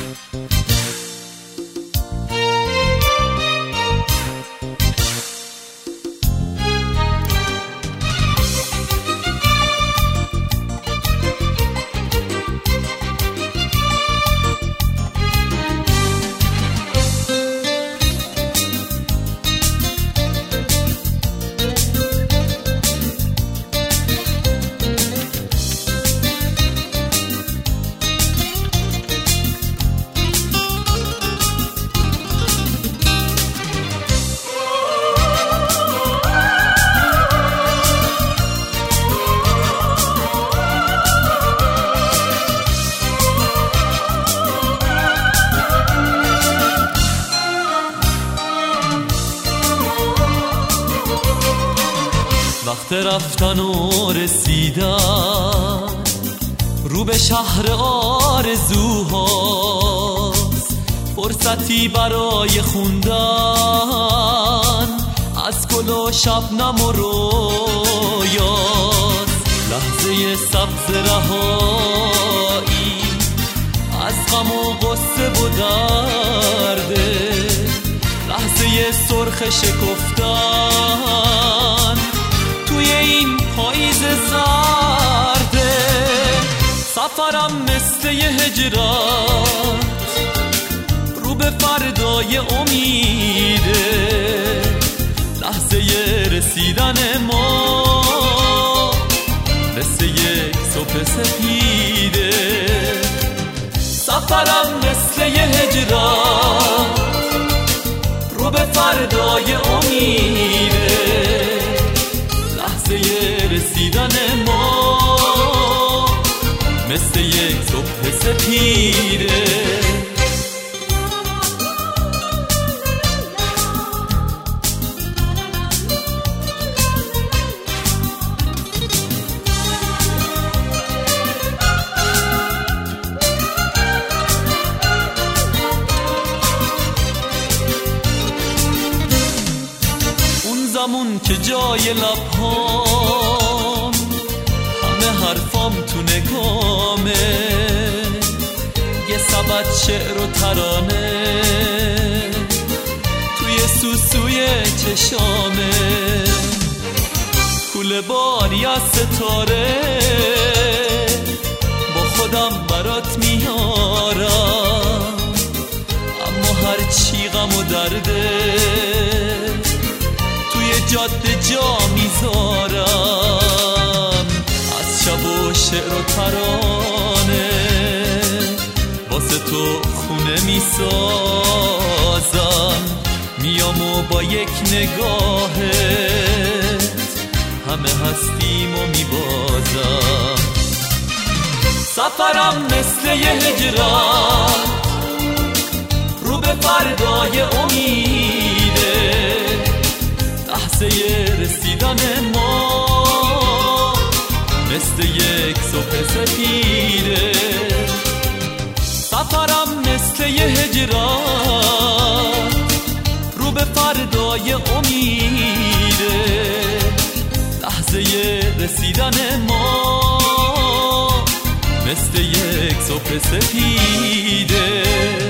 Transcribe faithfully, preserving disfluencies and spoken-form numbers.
وقت رفتن و رسیدن رو به شهر آرزوهاست، فرصتی برای خوندن از گل و شبنم و رویاست. لحظه سبز رهایی از غم و غصه و درده، لحظه سرخ شکفتن توی این پاییز زرده. سفرم مثل یه هجرت رو به فردای امیده، لحظه رسیدن ما مثل یک صبح سپیده. سفرم مثل یه هجرت رو به فردای امیده، لحظه رسیدن ما مثل یک صبح سپیده. زمون که جای لبهام همه حرفام تو نگامه، یه سبد شعر و ترانه توی سوسوی چشامه، کوله باری از ستاره با خودم برات میارم، اما هر چی غم و درده جاده جا میذارم. از شب و شعر و ترانه واسه تو خونه میسازم، میام و با یک نگاهت همه هستیم و میبازم. سفرم مثل یه هجرت رو به فردای امیده، لحظه رسیدن ما مثل یک صبح سپیده. سفرم مثل یه هجرت رو به فردای امیده، لحظه رسیدن ما مثل یک صبح سپیده.